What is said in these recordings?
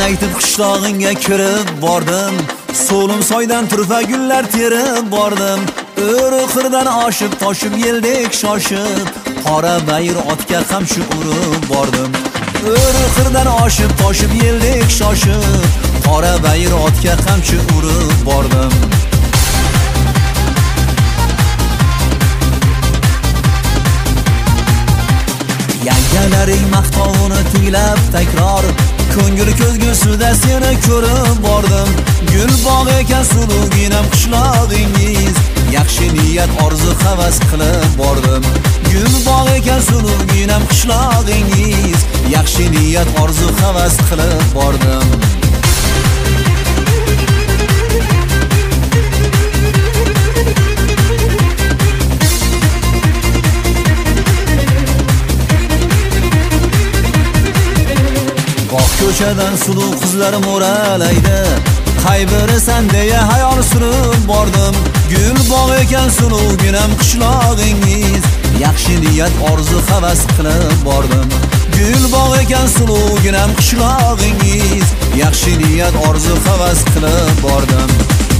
aytib qishlog'ingga kirib bordim. So'lim soydan turfa gullar terib bordim. O'riqirdan oshib toshib yeldek shoshib, qora bayir otga qamchi urib bordim. O'riqirdan oshib toshib yeldek shoshib, qora bayir otga qamchi urib bordim. Yangalaring maqtovini tinglab takror, ko'ngil ko'zgusida seni ko'rib bordim. Gul bog' ekan suluginam qishlog'ingiz, yaxshi niyat orzu havas qilib bordim. Gul bog' ekan suluginam qishlog'ingiz, yaxshi niyat orzu havas qilib bordim. Ko'chadan suluv qizlar mo'ralaydi, qaybirisan deya hayol surib bordim. Gul bog' ekan suluvginam qishlog'ingiz, yaxshi niyat orzu havas qilib bordim. Gul bog' ekan suluvginam qishlog'ingiz, yaxshi niyat orzu havas qilib bordim.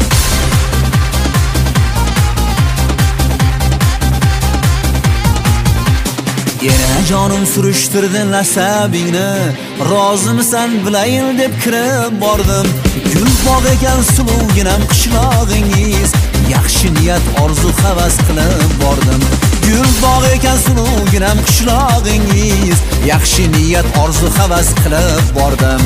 Yana jonim surishtirdi nasabingni, rozimisan bilayin deb kirib bordim. Gul bog' ekan suluvginam qishlog'ingiz, yaxshi niyat orzu havas qilib bordim. Gul bog' ekan suluvginam qishlog'ingiz, yaxshi niyat orzu havas qilib bordim.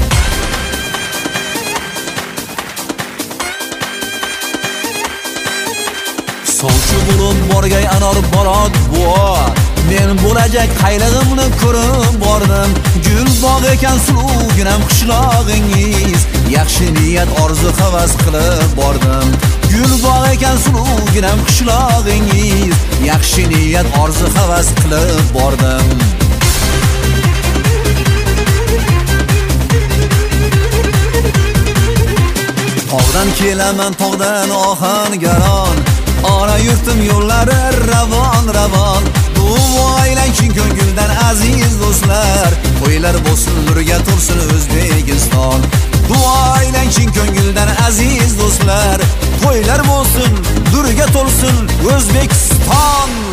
Sovchi bo'lib borgay anor borot buo, men bo'lajak qaylig'imni ko'rib bordim. Gul bog' ekan suluvginam qishlog'ingiz, yaxshi niyat orzu havas qilib bordim. Gul bog' ekan suluvginam qishlog'ingiz, yaxshi niyat orzu havas qilib bordim. Tog'dan kelaman, tog'dan ohangaron, ona yurtim yo'llari ravon ravon. Duo aylansin ko'ngildan aziz do'stlar, to'ylar bo'lsin nurga to'lsin O'zbekiston. Duo aylansin ko'ngildan aziz do'stlar, to'ylar bo'lsin nurga to'lsin O'zbekiston.